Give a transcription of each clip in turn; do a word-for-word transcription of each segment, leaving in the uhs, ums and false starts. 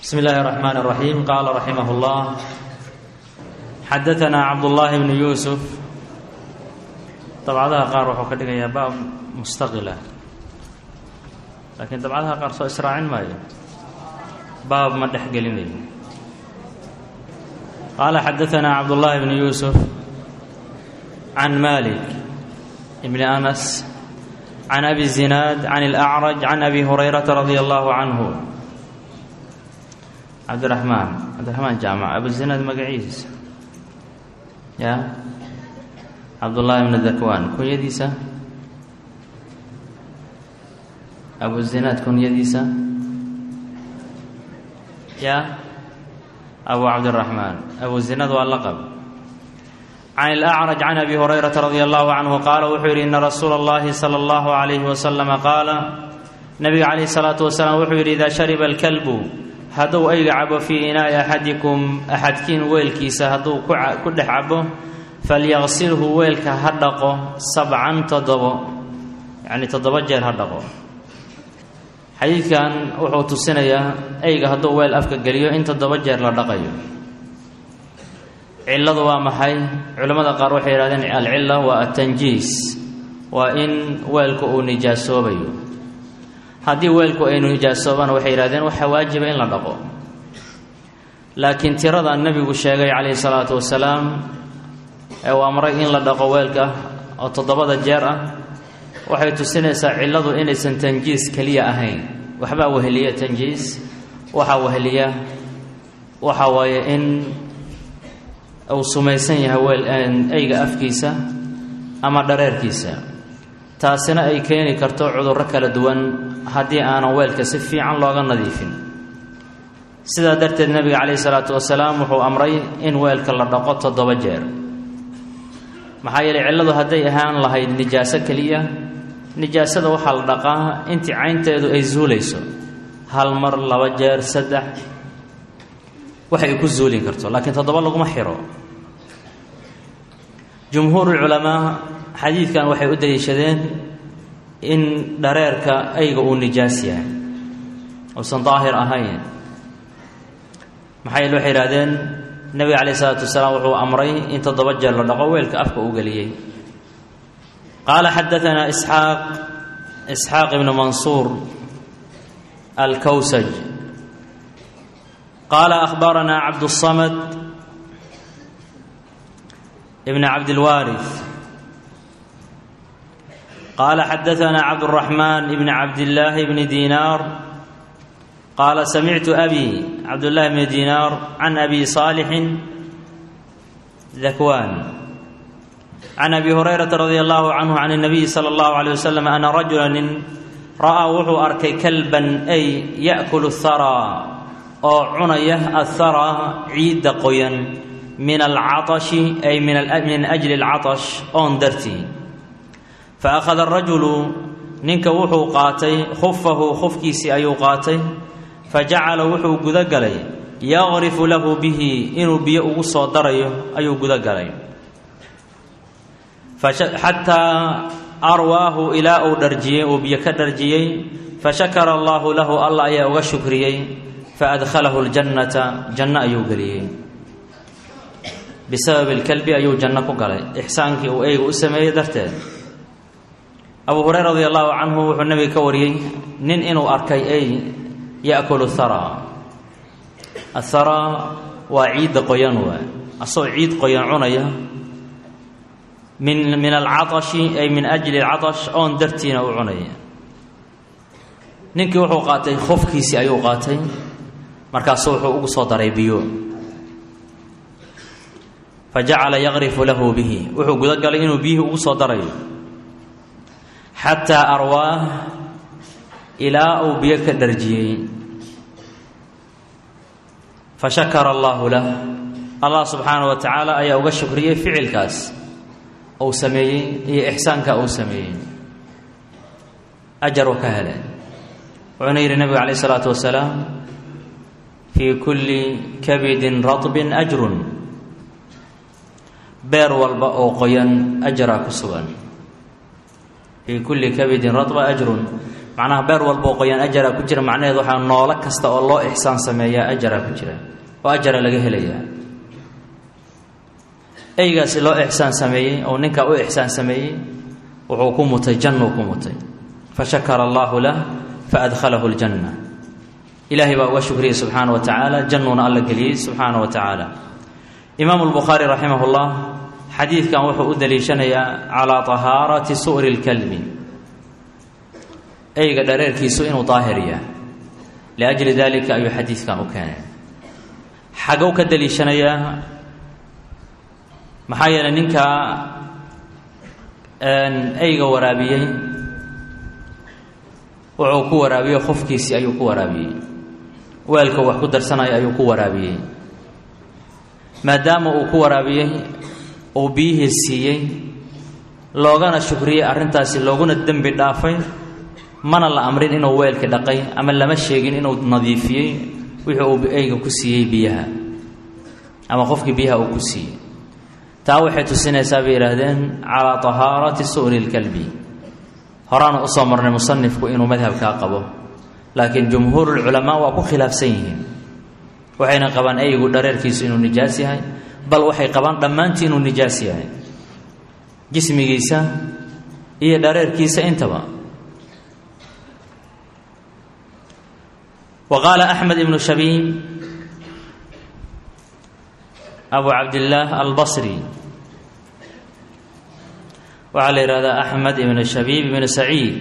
بسم الله الرحمن الرحيم. قال رحمه الله: حدثنا عبد الله بن يوسف. dabcadaha qaar wuxuu ka dhigayaa baab mustaqila, laakiin dabcadaha qaar soo israacin maayo, baab ma dhex gelinayo. قال حدثنا عبد الله بن يوسف عن مالك بن أنس عن أبي الزناد عن الأعرج عن أبي هريرة رضي الله عنه. عبد الرحمن عبد الرحمن جامع أبو الزناد مقعيس يا عبد الله بن ذكوان كن يديسة أبو الزناد كن يديسة يا أبو عبد الرحمن أبو الزناد واللقب. عن الأعرج عن أبي هريرة رضي الله عنه قال وحير إن رسول الله صلى الله عليه وسلم قال نبي عليه الصلاة والسلام وحير إذا شرب الكلب هدو أي عبو في إناء أحدكم أحدكين ويلكيس هدو كل عبو فليغسله ويلك هدقه سبعا تضبو يعني تضبجر هدقه. حديث كان وحوت السنة أي هدو ويل أفك قليو إنت تضبجر لدقيو. علة ومحي علماء قالوا حيرادين العلة والتنجيس وإن ويلكو نجاسو بيو هذه ويلكو إنه نجاسو بنا وحيرادين وحواجب إن لدقو. لكن ترى النبي والشيخ عليه الصلاة والسلام أو أمرين إن لدقو ويلك أو تضبط الجرأة waxay tusinaysaa ciladu inaysan tanjiis kaliya ahayn, waxba weheliya tanjiis, waxa weheliya waxa waaye in uu sumaysan yahay weel ayga afkiisa ama dhareerkiisa, taasina ay keeni karto cudurro kala duwan haddii aanan weelka si fiican looga nadiifin. sidaa darteed nabiga calayhi salaatu wasalaam wuxuu amray in weelka la dhaqo toddoba jeer. maxaa yeelay ciladu hadday ahaan lahayd nijaaso kaliya, nijaasada waxaa la dhaqaa intii caynteedu ay zuulayso hal mar, laba jeer, saddex, waxay ku zuulin karto, laakiin toddoba laguma xiro. jumhuurul culamaa xadiidkan waxay u daliishadeen in dhareerka ayga uu nijaas yahay uusan daahir ahayn. maxaa yeele waxay yidhahdeen nabiga calayhi salaatu wasalaam wuxuu amray in toddoba jeer la dhaqo weelka afka uu geliyey. قال حدثنا إسحاق إسحاق بن منصور الكوسج قال أخبرنا عبد الصمد ابن عبد الوارث قال حدثنا عبد الرحمن بن عبد الله بن دينار قال سمعت أبي عبد الله بن دينار عن أبي صالح ذكوان عن أبي هريرة رضي الله عنه عن النبي صلى الله عليه وسلم أن رجلا رأى وحو أركي كلبا أي يأكل الثرى أو عنيه الثرى عيد قيا من العطش أي من, من أجل العطش أندرتي. فأخذ الرجل ننك وحو قاتي خفه خفكيسي أيو قاتي فجعل وحو قذقلي يغرف له به إنو بيئو صدري أيو قذقلي حتى أرواه إلى أو درجيه وبيك درجيه فشكر الله له الله يا وشكريه فأدخله الجنة جنة يوغريه بسبب الكلب أيو جنة قال إحسانك أو أي أسمى درته. أبو هريرة رضي الله عنه والنبي كوريه نن إنو أركي أي يأكل الثرى. الثرى وعيد قيانوه أصو عيد قيان عنيه من من العطش أي من أجل العطش أون درتين أو عنية. ننكي وحو قاتي خوف كيسي أيو قاتي مركا صوحو أقصى دريبيو فجعل يغرف له به وحو قد قال إنه به أقصى دريب حتى أرواه إلى أو بيك درجيه فشكر الله له الله سبحانه وتعالى أي أوغا شكريه فعل كاس أو سميين هي إحسانك أو سميين أجر وكهلا. وعنير النبي عليه الصلاة والسلام في كل كبد رطب أجر بير والباء قيان أجر كسوان في كل كبد رطب أجر macnaha beer walba oo qoyaan ajara ku jira macnaheedu waxa noolo kasta oo loo ihsaan sameeyaa ajara ku jira oo ajara laga helayaa aygaasi loo ihsaan sameeyay oo ninka u ihsaan sameeyay wuxuu ku mutay janno ku mutay fashakara Allahu lahu faadkhalahu aljanna ilaahi baa shukriye subhanahu wa ta'ala jannuna alla galiyay subhanahu wa ta'ala imam al-bukhari rahimahullah xadiidkan wuxuu u daliishanayaa calaa tahaarati su'ri alkalbi ayga dhareerkiisu inuu daahir yahay liajli dalika ayuu xadiidkan u keenay xagow ka daliishanayaa maxaa yeelay ninka ayga waraabiyey wuxuu ku waraabiyey qofkiisii ayuu ku waraabiyey weelka wax ku darsanaya ayuu ku waraabiyey maadaama uu ku waraabiyey oo biyihii siiyey loogana shukriyey arrintaasi looguna dembi dhaafay mana la amrin inuu weelka dhaqay ama lama sheegin inuu nadiifiyey wixii uu ayga ku siiyey biyaha ama qofkii biyaha uu ku siiyey taa waxay tusinaysaa bay yidhaahdeen calaa tahaarati su'ri lkalbi horaana u soo marnay musanifku inuu madhabkaa qabo laakiin jumhuurulculamaa waa ku khilaafsan yihiin waxayna qabaan aygu dhareerkiisu inuu nijaas yahay bal waxay qabaan dhammaantii inuu nijaas yahay jismigiisa iyo dhareerkiisa intaba وقال أحمد بن شبيب أبو عبد الله البصري وعلى هذا أحمد بن شبيب بن سعيد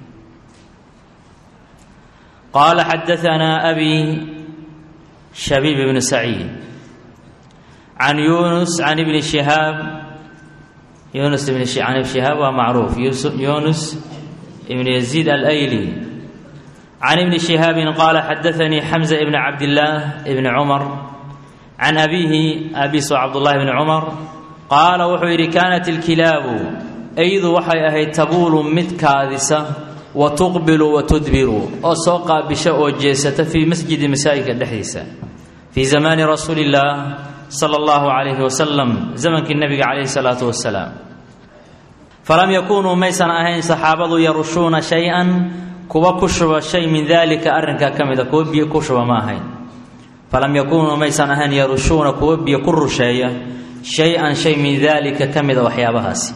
قال حدثنا أبي شبيب بن سعيد عن يونس عن ابن شهاب يونس بن عن ابن شهاب ومعروف يونس بن يزيد الأيلي عن ابن شهاب قال حدثني حمزة بن عبد الله بن عمر عن أبيه أبي عبد الله بن عمر قال وحير كانت الكلاب أيض وحي أهي تبول متكاذسة وتقبل وتدبر وسوق بشأ جيسة في مسجد مسائك الدحيسة في زمان رسول الله صلى الله عليه وسلم زمن النبي عليه الصلاة والسلام فلم يكونوا ميسن أهين صحابة يرشون شيئا كوا كشوا شيء من ذلك أرنك كمذا كوبي كشوا ما هين فلم يكونوا ميسن أهين يرشون كوبي كر شيء شيئا شيء من ذلك كمذا وحيابهاسي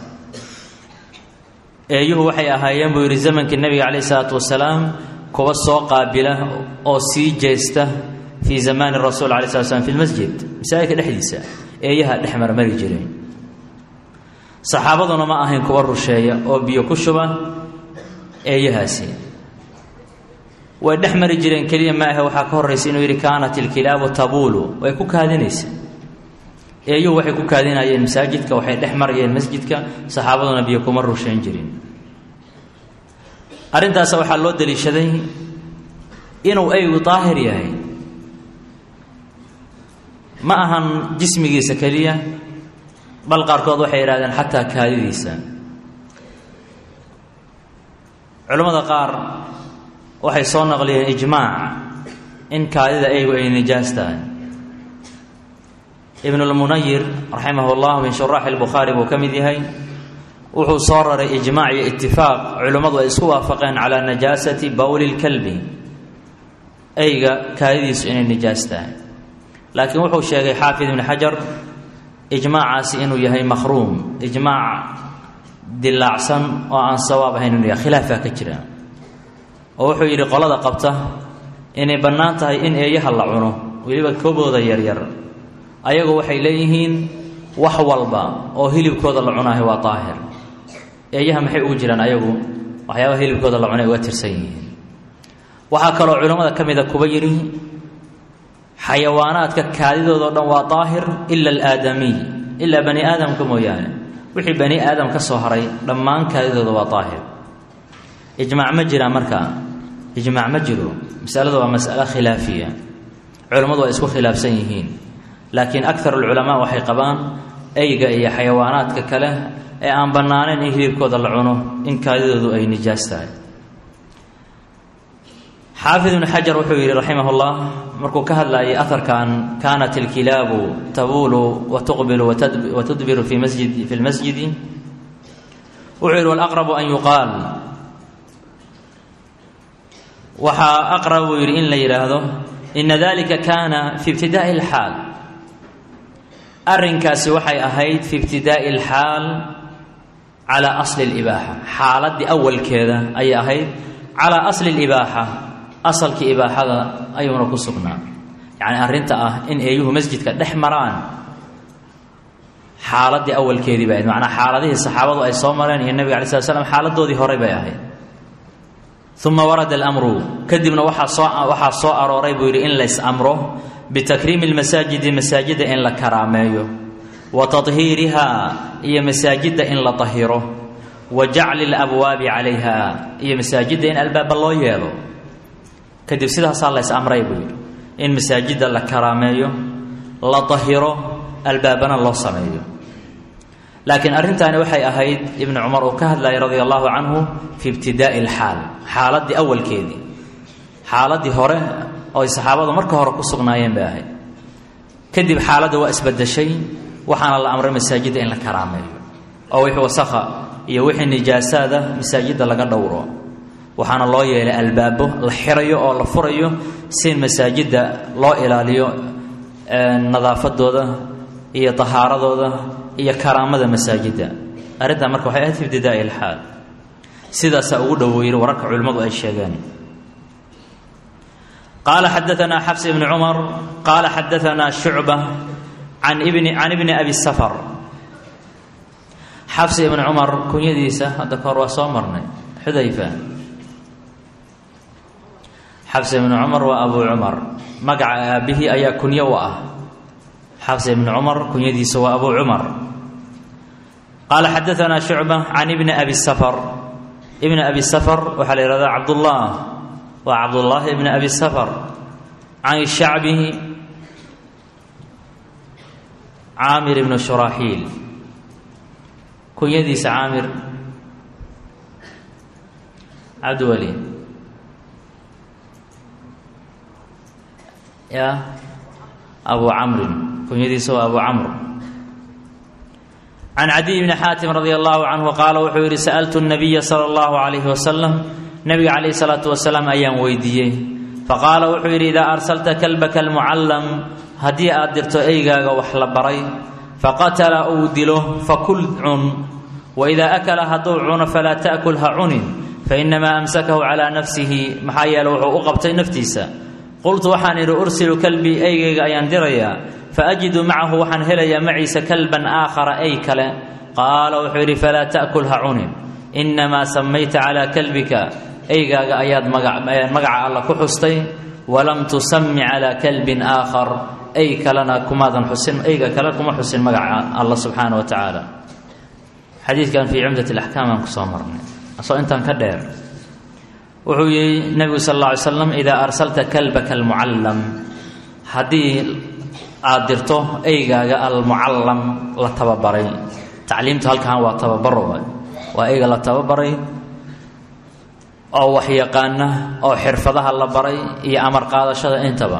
أيه وحي أهايين بير زمن النبي عليه الصلاة والسلام كوا سوق قابلة أو سي جيسته في زمان الرسول عليه الصلاة والسلام في المسجد مسائك الحديثة أيها الأحمر مريجرين صحابتنا ما أهين كوا شيء أو بيكشوا أيها سي ودحمر جيران كليه ما هو waxa ka horeysay inuu yiri kaanat alkilaab tabulu way ku kaadinaysa eeyo waxay ku kaadinayeen masaajidka waxay dhaxmarayeen masjidka saxaabaduna biyo kuma rusheen jireen arintaas waxa loo daliishaday inuu ay daahir yahay ma ahan jismigiisa kaliya bal qaarkood waxay yiraahdeen xataa kaadidiisa culimada qaar waxay soo naqliyeen ijmaac in kaadida aygu ay nijaas tahay ibn al-Munayyir rahimahullah min shurah al-Bukhari buu kamid yahay wuxuu soo raray ijmaac iyo ittifaaq culimadu ay isku waafaqeen ala najasati bawl al-kalbi ayga kaadidiisu inay nijaas tahay laakiin wuxuu sheegay xaafid ibn Hajar ijmaacaasi inuu yahay makhruum ijmaac dilaacsan oo aan sawaab ahayn inuu yahay khilaafa ka jira oo wuxuu yiri qolada qabta inay banaan tahay in eeyaha la cuno waliba koobooda yar yar ayagu waxay leeyihiin wax walba oo hilibkooda la cunaahay waa daahir eeyaha maxay ugu jiraan ayagu waxyaabo hilibkooda la cunay uga tirsan yihiin waxa kale oo culimada kamida kuba yiri xayawaanaadka kaadidooda dhan waa daahir illa al-aadami illa bani aadam mooyaane wixii bani aadam ka soo haray dhammaan kaadidooda waa daahir ijmaac ma jira marka ijmaac ma jiro mas'aladu waa mas'ala khilaafiya culimadu waa isku khilaafsan yihiin laakiin akthar ulama waxay qabaan ayga iyo xayawaanaadka kale ee aan banaaneen in hilibkooda la cuno in kaadidoodu ay nijaas tahay حافظ بن حجر وحوي رحمه الله مركو كهلا أثر كان كانت الكلاب تبول وتقبل وتدبر في مسجد في المسجد وعير والأقرب أن يقال waxaa aqrab uu yidhi in la yidhaahdo ina dalika kaana fi ibtidaa'i alxaal arrinkaasi waxay ahayd fi ibtidaa'i alxaal calaa asli alibaaxa xaaladdii awalkeeda ayay ahayd calaa asli alibaaxa asalkii ibaaxada ayuuna ku sugnaa yacni arrinta ah in eeyuhu masjidka dhex maraan xaaladdii awalkeedii bay ahayd macnaa xaaladihii saxaabadu ay soo mareen iyo nebiga alay slat slam xaaladoodii horey bay ahayd uma warada alamru kadibna waxaa soo waxaa soo arooray buu yidhi in lays amro bitakriimi lmasaajidi masaajidda in la karaameeyo wa tadhiirihaa iyo masaajidda in la tahiro wa jacli alabwaabi calayha iyo masaajidda in albaaba loo yeelo kadib sidaasaa lays amray buu yidhi in masaajidda la karaameeyo la tahiro albaabana loo sameeyo laakiin arrintaani waxay ahayd ibnu cumar uu ka hadlayay radia allahu canhu fi ibtidaa'i alxaal xaaladdii awalkeedii xaaladdii hore oo ay saxaabadu marka hore ku sugnaayeen bay ahayd kadib xaaladda waa isbedeshay waxaana la amray masaajidda in la karaameeyo oo wixii wasakha iyo wixii nijaasaada masaajidda laga dhowro waxaana loo yeelay albaabo la xirayo oo la furayo si masaajidda loo ilaaliyo nadaafadooda iyo tahaaradooda iyo karaamada masaajidda arrintaa marka waxay ahayd fi ibtidaa'i alxaal sidaasaa ugu dhoweeyey wararka culimmadu ay sheegeen qaala xadaanaa xafs ibni cumar qaala xadaanaa shucba can ibni can ibni abi safar xafs ibni cumar kunyadiisa hadda ka hor waa soo marnay xudayfa xafs ibni cumar waa abu cumar magaca aabihii ayaa kunyo u ah xafs ibni cumar kunyadiisa waa abu cumar qaala xadaanaa shucba can ibni abi safar ibni abi safar waxaa la yihahdaa cabdullah waa cabdullaahi ibni abi safar can shacbi caamir ibni shuraaxiil kunyadiisa caamir cabdiweli ya abu camrin kunyadiisa waa abu camr can cadiy bni xaatim radia allahu canhu qaala wuxuu yidhi sa'altu nabiya sala allahu calayhi wasalam nabiga calayhi salaatu wasalaam ayaan weydiiyey faqaala wuxuu yidhi idaa arsalta kalbaka almucallam haddii aad dirto eygaaga wax la baray faqatala uu dilo fakul cun waidaa akala hadduu cuno falaa ta'kul ha cunin fainamaa amsakahu calaa nafsihi maxaa yeele wuxuu u qabtay naftiisa qultu waxaan idhi ursilu kalbii eygayga ayaan dirayaa faajidu macahu waxaan helayaa maciisa kalban aakhara ey kale qaala wuxuu yidhi falaa ta'kul ha cunin inamaa samayta calaa kalbika eygaaga ayaad magaca alla ku xustay walam tusami calaa kalbin aakhar ey kalena kumaadan xusin eyga kale kuma xusin magaca alla subxaana wa tacaala xadiidkan fii cumdat alaxkaam aan kusoo marnay asoo intaan ka dheer wuxuu yihi nebigu sal alla alay slam idaa arsalta kalbaka almucallam haddii aad dirto eygaaga almucallam la tababaray tacliimtu halkan waa tababaro waa eyga la tababaray oo wax yaqaana oo xirfadaha la baray iyo amar qaadashada intaba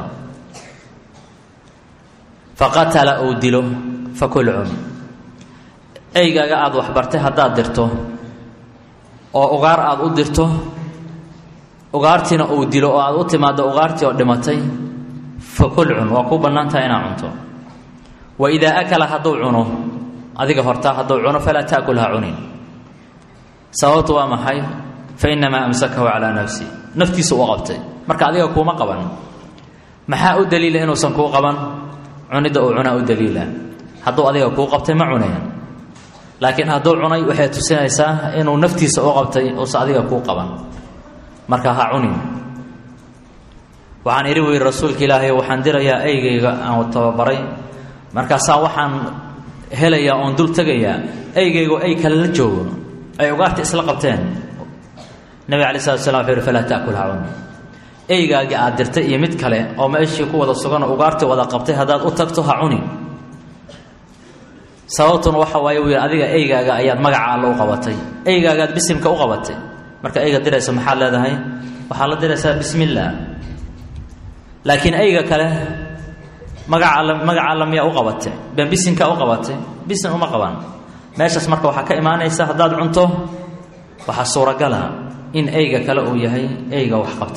faqatala uu dilo fakul cun eygaaga aada waxbartay haddaad dirto oo ugaar aada u dirto ugaartiina uu dilo oo aada u timaaddo ugaartii oo dhimatay fakul cun waa kuu bannaan tahay inaad cunto wa idaa akala hadduu cuno adiga hortaa hadduu cuno falaa ta'kul ha cunin sababtu waa maxay fa inamaa amsakahu calaa nafsi naftiisa u qabtay marka adiga kuuma qaban maxaa u daliila inuusan kuu qaban cunidda uu cunaa u daliila hadduu adiga kuu qabtay ma cuneen laakiin hadduu cunay waxay tusinaysaa inuu naftiisa u qabtay uusan adiga kuu qaban marka ha cunin waxaan idhi bu yidhi rasuulka ilaahay waxaan dirayaa eygayga aan tababaray markaasaa waxaan helayaa oon dul tegayaa eygaygo ey kale la joogo ay ugaarta isla qabteen nabiga alai salatu slam wuxuu yidhi falaa ta'kul ha cunin eygaagii aad dirtay iyo mid kale oo meeshii ku wada sugan oo ugaartii wada qabtay haddaad u tagto ha cunin sababtuna waxa waaye wuu yidhi adiga eygaaga ayaad magaca alla u qabatay eygaagaad bisimka u qabatay marka eyga diraysa maxaad leedahay waxaad la diraysaa bismi illaah laakiin eyga kale magaca alla magaca alla miyaa u qabatay been bisinkaa u qabatay bisin uma qaban meeshaas marka waxaa ka imaanaysa haddaad cunto waxaa suuragala in eyga kale uu yahay eyga wax qabtay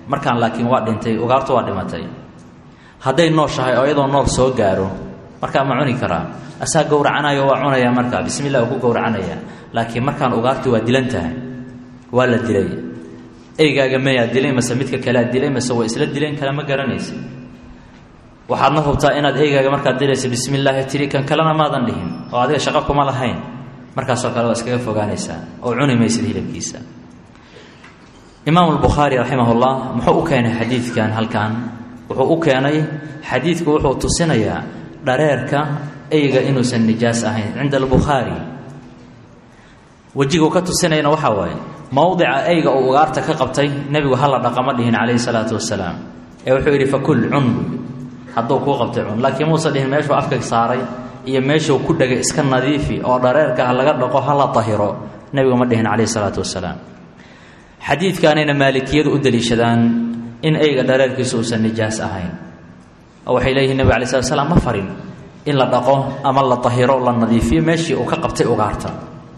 markaan laakiin waa dhintay ugaartu waa dhimatay hadday nooshahay oo iyadoo nool soo gaaro markaa ma cuni karaa asaa gowracanayo waa cunaya markaa bismillah ku gowracanaya laakiin markaan ugaartu waa dilan tahay waa la dilay eygaaga mayaa dilay mase midka kale dilay mase waa isla dileen kala ma garanaysa waxaadna hubtaa inaad eygaaga markaad dilaysa bismillah tiri kan kalena maadan dhihin oo adiga shaqo kuma lahayn markaasoo kale waa iskaga fogaanaysaa oo cuni maysid hilibkiisa imaam al-Bukhari rahimahullah muxuu u keenay xadiidkan halkan wuxuu u keenay xadiidku wuxuu tusinayaa dhareerka eyga inuusan nijaas ahayn cinda al-Bukhari wajigu ka tusinayna waxa waaye mawdica eyga oo ugaarta ka qabtay nabigu hal dhaqamo dhihin calayhi salaatu wasalaam ee wuxuu yiri fakul un hadduu ku qabtay un laakiin muusa dhihin meeshuu afka saaray iyo meeshuu ku dhagay iska nadiifi oo dhareerka laga dhaqo hala tahiro nabigu ma dhihin calayhi salaatu wasalaam xadiidkaanina maalikiyadu u daliishadaan in eyga dhareerkiisu uusan nijaas ahayn oo waxay leeyihiin nabiga calayhi salaatu wasalaam ma farin in la dhaqo ama la tahiro la nadiifiyo meeshii uu ka qabtay ugaarta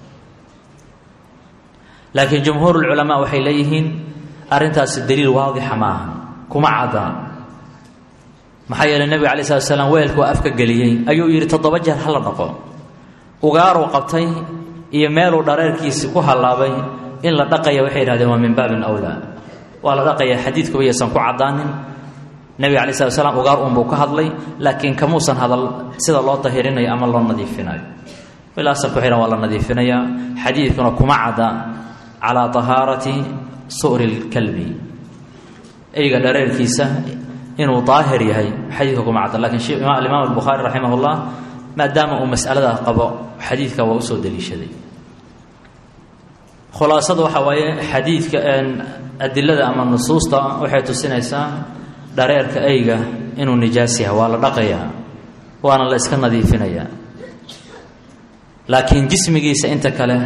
laakiin jumhuur ulama waxay leeyihiin arintaas daliil waadixa ma aha kuma cada maxay yeelay nabiga calayhi salaatu wasalaam weelku afka galiyay ayuu yiri toddoba jeer hal dhaqo ugaaru qabtay iyo meel uu dhareerkiisa ku halaabay in la dhaqayo waxay yiraahdeen waa min baabin awla waa la dhaqaya xadiidku waysan ku cadaanin nabiga calayhi salaatu wasalaam ugaar uun buu ka hadlay laakiin kamuusan hadal sida loo tahirinayo ama loo nadiifinayo ilaa asal ku xiran waa la nadiifinaya xadiidkuna kuma cada على طهارة صور الكلب أيها درير كيسة إنه طاهر يهي حديثكم عطا لكن شيء الإمام البخاري رحمه الله ما دام مسألة قبا حديثك وأسود لي شدي خلاصة وحوايا حديثك أن أدلة أما النصوص وحيث السنة درير كأيها إنه نجاسها ولا بقيها وأنا الله إسكن نظيفنا لكن جسمي جيس أنت كله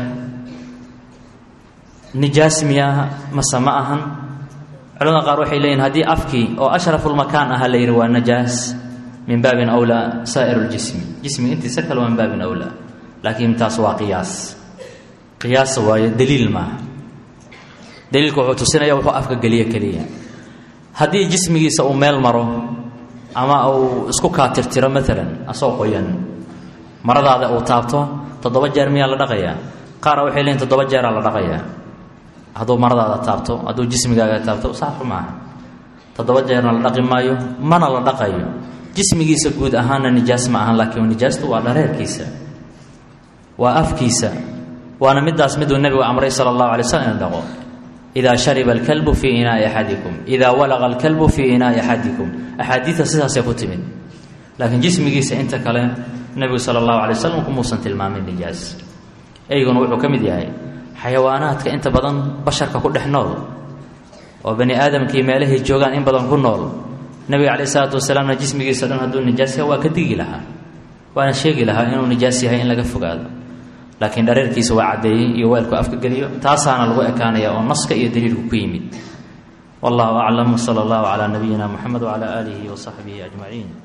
نجاس مياه مسماءهن علماء قالوا waxay leeyihiin hadii afki oo ashraful makan ah la yiri waa najaas min baabin awla sa'ir al-jism jismi inta sakal waa min baabin awla laakiin taas waa qiyaas qiyaas waa daliil ma daliilku wuxuu tusinaya wuxuu afka galiya kaliya hadii jismigiisa uu meel maro ama uu isku ka tirtiro midalan asoo qoyan maradaada uu taabto toddoba jeer miyaa la dhaqayaa qaar waxay leeyihiin toddoba jeer la dhaqayaa haduu maradaada taabto haduu jismigaaga taabto sax ma aha toddoba jeerna la dhaqi maayo mana la dhaqayo jismigiisa guud ahaana nijaas ma aha laakiin nijaastu waa dhareerkiisa waa afkiisa waana midaas miduu nabigu amray sallallahu alayhi wasallam dhaqo ida shariba al-kalbu fi ina'i ahadikum ida walagha al-kalbu fi ina'i ahadikum ahadith sidaas ku timid laakiin jismigiisa inta kale nabigu sallallahu alayhi wasallam kuma san tilmaamin nijaas eyguna wuxuu kamid yahay xayawaanaadka inta badan basharka ku dhex nool oo bani aadamkii meelahay joogaan in badan ku nool nabiga calayhi salaatu wasalaam jismigiisa dhan hadduu nijaas yahay waa ka digi lahaa waana sheegi lahaa inuu nijaas yahay in laga fogaado laakiin dhareerkiisa waa caddeeyey iyo weelku afka geliyo taasaana lagu ekaanaya oo naska iyo daliilku ku yimid wallahu aclam sala allahu calaa nabiyina muxamed wacala aalihi wa saxbihi ajmaciin